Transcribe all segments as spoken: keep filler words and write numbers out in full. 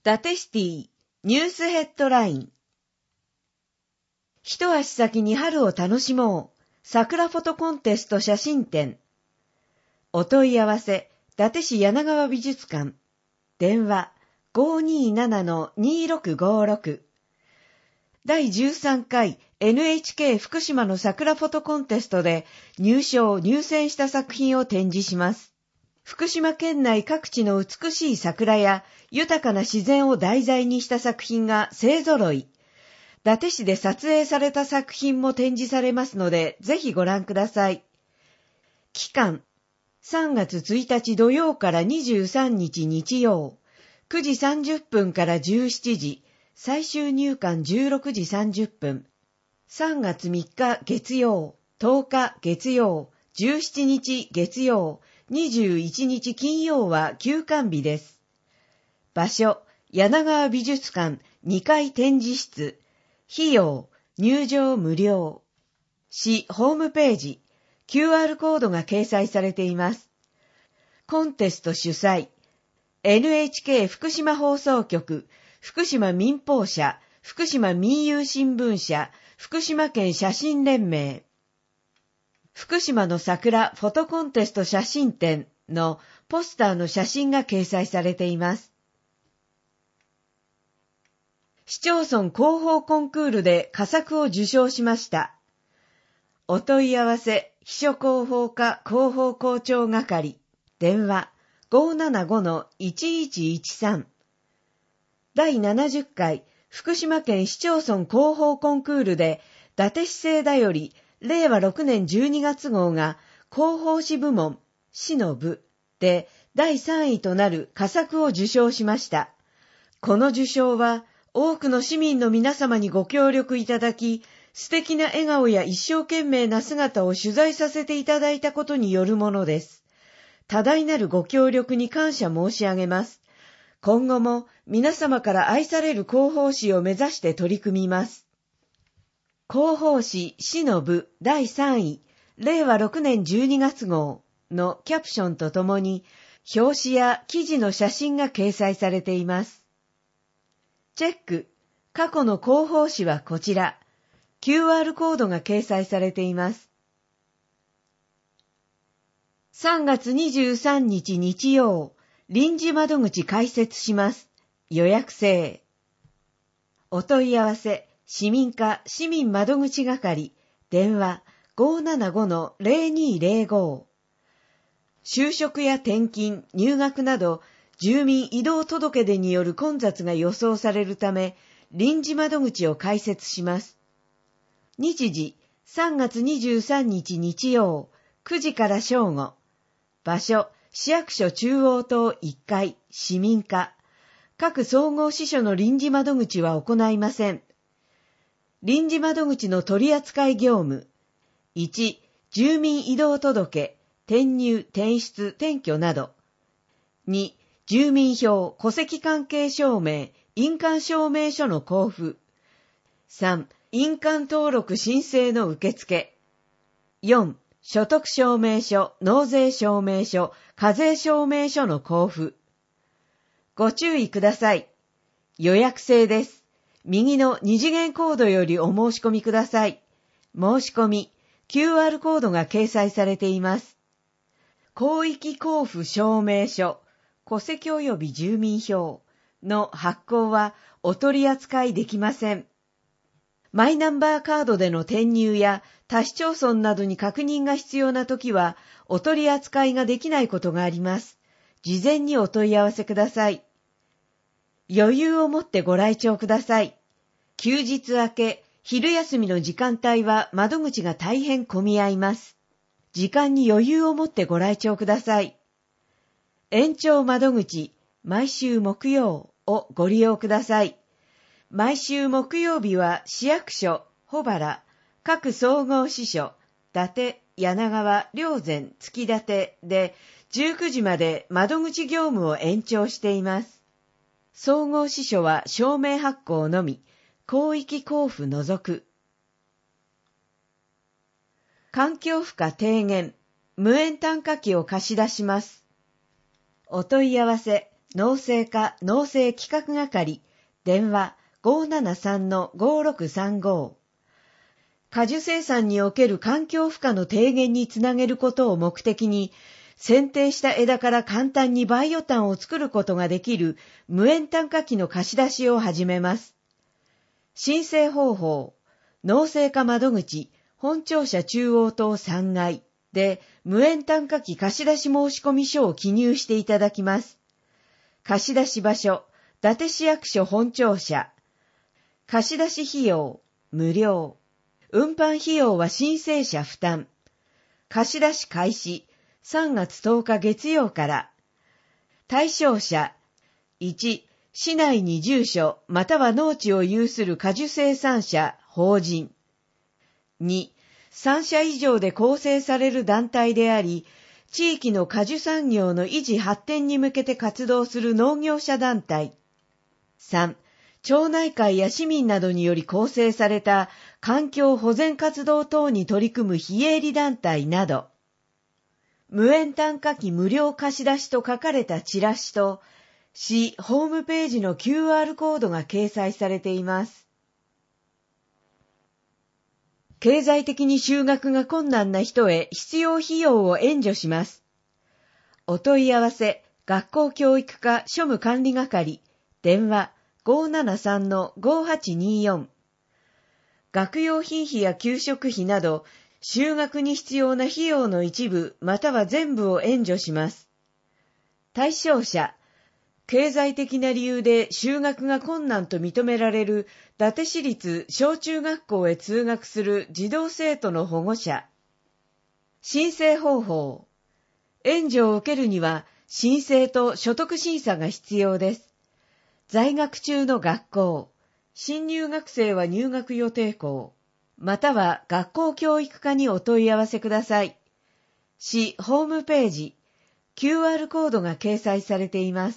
ダテシティニュースヘッドライン。一足先に春を楽しもう。桜フォトコンテスト写真展。お問い合わせ、伊達市柳川美術館。電話 ごーにーななのにーろくごーろく。だいじゅうさんかい エヌエイチケー 福島の桜フォトコンテストで入賞・入選した作品を展示します。福島県内各地の美しい桜や豊かな自然を題材にした作品が勢ぞろい。伊達市で撮影された作品も展示されますので、ぜひご覧ください。期間、さんがつついたち土曜からにじゅうさんにち日曜、くじさんじゅっぷんからじゅうしちじ、最終入館じゅうろくじさんじゅっぷん。さんがつみっか月曜、とおか月曜、じゅうしちにち月曜、にじゅういちにち金曜は休館日です。場所、柳川美術館にかい展示室。費用、入場無料。市ホームページ、キューアール コードが掲載されています。コンテスト主催、エヌエイチケー 福島放送局、福島民放社、福島民友新聞社、福島県写真連盟。福島の桜フォトコンテスト写真展のポスターの写真が掲載されています。市町村広報コンクールで佳作を受賞しました。お問い合わせ、秘書広報課広報校長係、電話 ごーななごのいちいちいちさん。だいななじゅっかい福島県市町村広報コンクールで、伊達市政だよりれいわろくねんじゅうにがつ号が広報誌部門、市の部でだいさんいとなる佳作を受賞しました。この受賞は、多くの市民の皆様にご協力いただき、素敵な笑顔や一生懸命な姿を取材させていただいたことによるものです。多大なるご協力に感謝申し上げます。今後も皆様から愛される広報誌を目指して取り組みます。広報誌市の部だいさんい、れいわろくねんじゅうにがつ号のキャプションとともに、表紙や記事の写真が掲載されています。チェック。過去の広報誌はこちら。キューアール コードが掲載されています。さんがつにじゅうさんにち日曜、臨時窓口開設します。予約制。お問い合わせ、市民課市民窓口係、電話 ごーななごのぜろにーぜろご。就職や転勤、入学など、住民移動届出による混雑が予想されるため、臨時窓口を開設します。日時、さんがつにじゅうさんにち日曜、くじから正午。場所、市役所中央棟いっかい、市民課。各総合支所の臨時窓口は行いません。臨時窓口の取扱業務。いち、住民移動届、転入、転出、転居など。に、住民票、戸籍関係証明、印鑑証明書の交付。さん、印鑑登録申請の受付。よん、所得証明書、納税証明書、課税証明書の交付。ご注意ください。予約制です。右の二次元コードよりお申し込みください。申し込み、キューアール コードが掲載されています。広域交付証明書、戸籍及び住民票の発行はお取り扱いできません。マイナンバーカードでの転入や他市町村などに確認が必要なときはお取り扱いができないことがあります。事前にお問い合わせください。余裕を持ってご来庁ください。休日明け、昼休みの時間帯は窓口が大変混み合います。時間に余裕を持ってご来庁ください。延長窓口、毎週木曜をご利用ください。毎週木曜日は市役所、保原、各総合支所、伊達、柳川、霊山、月立でじゅうくじまで窓口業務を延長しています。総合支所は証明発行のみ、広域交付除く。環境負荷低減、無塩炭化機を貸し出します。お問い合わせ、 農政課農政企画係、電話 ごーななさんのごーろくさんご。果樹生産における環境負荷の低減につなげることを目的に、剪定した枝から簡単にバイオ炭を作ることができる無塩炭化機の貸し出しを始めます。申請方法、農政課窓口、本庁舎中央棟さんがいで無塩炭化機貸し出し申込書を記入していただきます。貸し出し場所、伊達市役所本庁舎。貸し出し費用、無料。運搬費用は申請者負担。貸し出し開始、さんがつとおか月曜から。対象者、いち、市内に住所または農地を有する果樹生産者、法人。に、さんしゃ以上で構成される団体であり、地域の果樹産業の維持発展に向けて活動する農業者団体。さん、町内会や市民などにより構成された環境保全活動等に取り組む非営利団体など。無塩炭化機無料貸し出しと書かれたチラシと、市ホームページの キューアール コードが掲載されています。経済的に就学が困難な人へ必要費用を援助します。お問い合わせ、学校教育課庶務管理係、電話 ごーななさんのごーはちにーよん。学用品費や給食費など、就学に必要な費用の一部または全部を援助します。対象者、経済的な理由で就学が困難と認められる伊達市立小中学校へ通学する児童生徒の保護者。申請方法。援助を受けるには申請と所得審査が必要です。在学中の学校、新入学生は入学予定校、または学校教育課にお問い合わせください。市ホームページ、キューアール コードが掲載されています。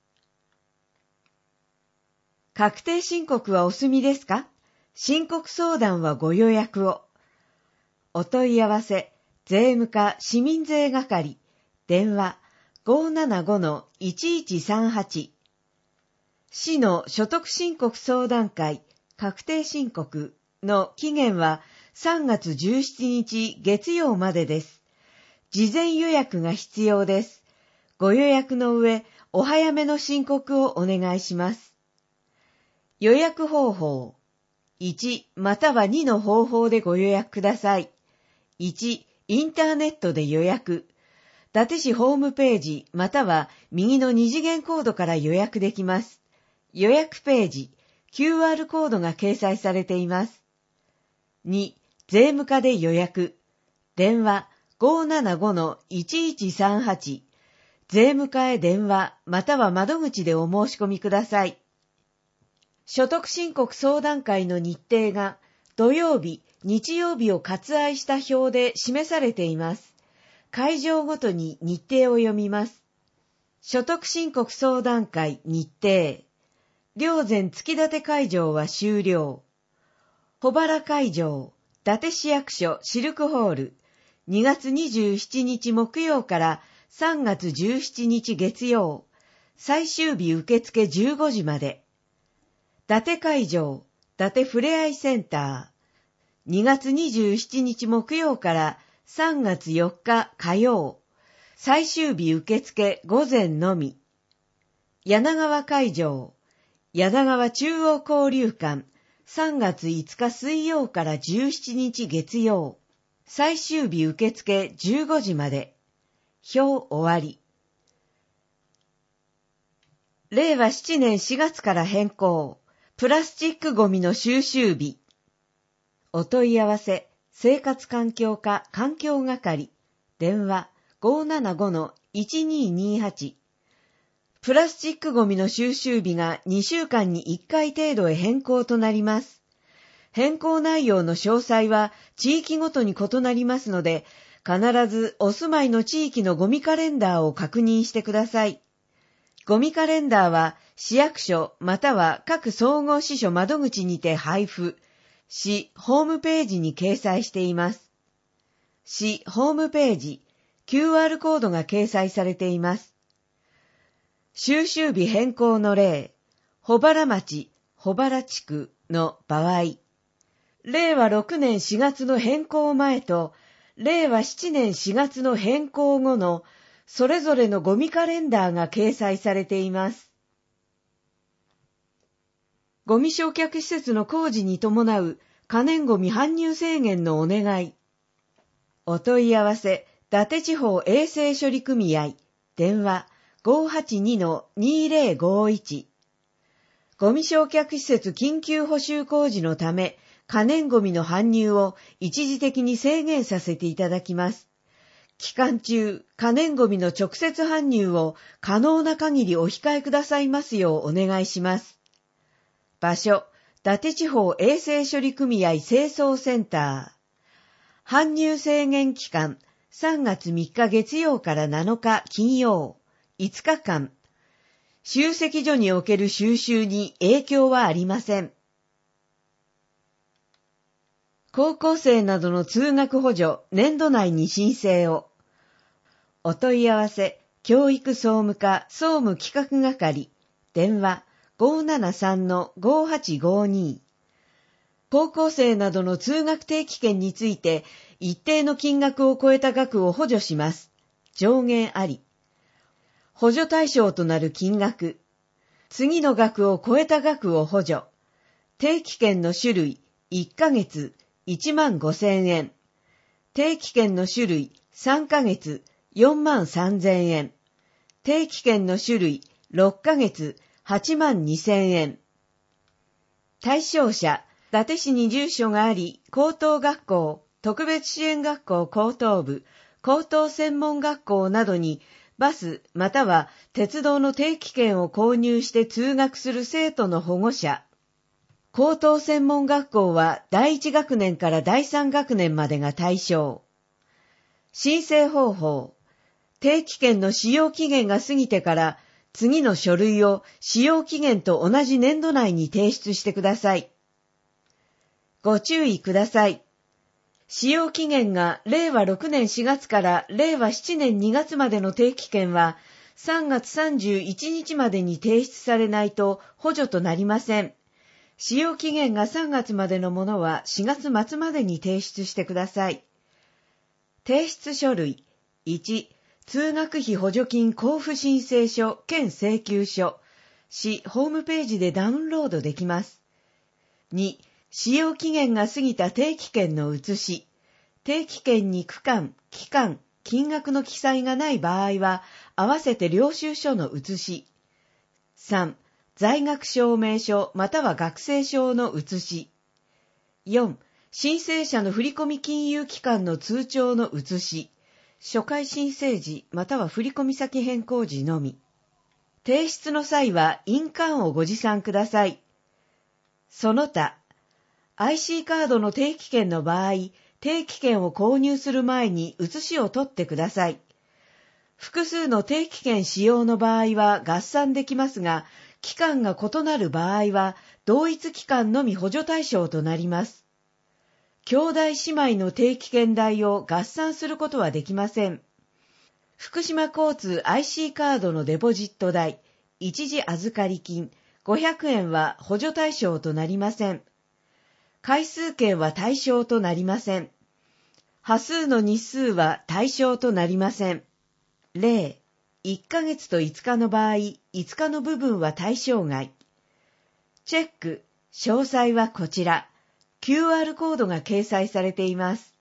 確定申告はお済みですか？申告相談はご予約を。お問い合わせ、税務課市民税係、電話 ごーななごのいちいちさんはち。市の所得申告相談会確定申告の期限はさんがつじゅうしちにち月曜までです。事前予約が必要です。ご予約の上、お早めの申告をお願いします。予約方法。いちまたはにの方法でご予約ください。いち、インターネットで予約。伊達市ホームページまたは右の二次元コードから予約できます。予約ページ、キューアール コードが掲載されています。に、税務課で予約。電話 ごーななごのいちいちさんはち。税務課へ電話または窓口でお申し込みください。所得申告相談会の日程が土曜日、日曜日を割愛した表で示されています。会場ごとに日程を読みます。所得申告相談会日程。霊山月立会場は終了。保原会場、伊達市役所シルクホール、にがつにじゅうしちにち木曜からさんがつじゅうしちにち月曜、最終日受付じゅうごじまで。伊達会場、伊達ふれあいセンター、にがつにじゅうしちにち木曜からさんがつよっか火曜、最終日受付午前のみ。柳川会場、柳川中央交流館、さんがついつか水曜からじゅうしちにち月曜、最終日受付じゅうごじまで。表終わり。れいわしちねんしがつから変更。プラスチックゴミの収集日。お問い合わせ、生活環境課環境係、電話 ごーななごのいちにーにーはち。プラスチックゴミの収集日がにしゅうかんにいっかい程度へ変更となります。変更内容の詳細は地域ごとに異なりますので、必ずお住まいの地域のゴミカレンダーを確認してください。ゴミカレンダーは市役所または各総合支所窓口にて配布、市ホームページに掲載しています。市ホームページ、キューアール コードが掲載されています。 収集日変更の例、保原町、保原地区の場合、れいわろくねんしがつの変更前と、れいわななねんしがつの変更後のそれぞれのゴミカレンダーが掲載されています。ゴミ焼却施設の工事に伴う可燃ゴミ搬入制限のお願い。お問い合わせ、伊達地方衛生処理組合、電話 ごーはちにのにーぜろごーいち。ゴミ焼却施設緊急補修工事のため、可燃ゴミの搬入を一時的に制限させていただきます。期間中、可燃ゴミの直接搬入を可能な限りお控えくださいますようお願いします。場所、伊達地方衛生処理組合清掃センター。搬入制限期間、さんがつみっか月曜からなのか金曜、いつかかん。集積所における収集に影響はありません。高校生などの通学補助、年度内に申請を。お問い合わせ、教育総務課総務企画係、電話 ごーななさんのごーはちごーに。高校生などの通学定期券について、一定の金額を超えた額を補助します。上限あり。補助対象となる金額。次の額を超えた額を補助。定期券の種類、いっかげつ、いちまんごせんえん。定期券の種類、さんかげつ、よんまんさんぜんえん。定期券の種類、ろっかげつ、はちまんにせんえん。対象者、伊達市に住所があり、高等学校、特別支援学校高等部、高等専門学校などに、バスまたは鉄道の定期券を購入して通学する生徒の保護者。高等専門学校はだいいち学年からだいさん学年までが対象。申請方法。定期券の使用期限が過ぎてから次の書類を使用期限と同じ年度内に提出してください。ご注意ください。使用期限がれいわろくねんしがつかられいわななねんにがつまでの定期券はさんがつさんじゅういちにちまでに提出されないと補助となりません。使用期限がさんがつまでのものはしがつまつまでに提出してください。提出書類。いち、通学費補助金交付申請書兼請求書。市ホームページでダウンロードできます。に、使用期限が過ぎた定期券の写し。定期券に区間、期間、金額の記載がない場合は、合わせて領収書の写し。さん、在学証明書または学生証の写し。よん、申請者の振込金融機関の通帳の写し。初回申請時または振込先変更時のみ。提出の際は印鑑をご持参ください。その他、アイシー カードの定期券の場合、定期券を購入する前に写しを取ってください。複数の定期券使用の場合は合算できますが、期間が異なる場合は同一期間のみ補助対象となります。兄弟姉妹の定期券代を合算することはできません。福島交通 アイシー カードのデポジット代、一時預かり金ごひゃくえんは補助対象となりません。回数券は対象となりません。波数の日数は対象となりません。例、いっかげつといつかの場合、いつかの部分は対象外。チェック、詳細はこちら。キューアール コードが掲載されています。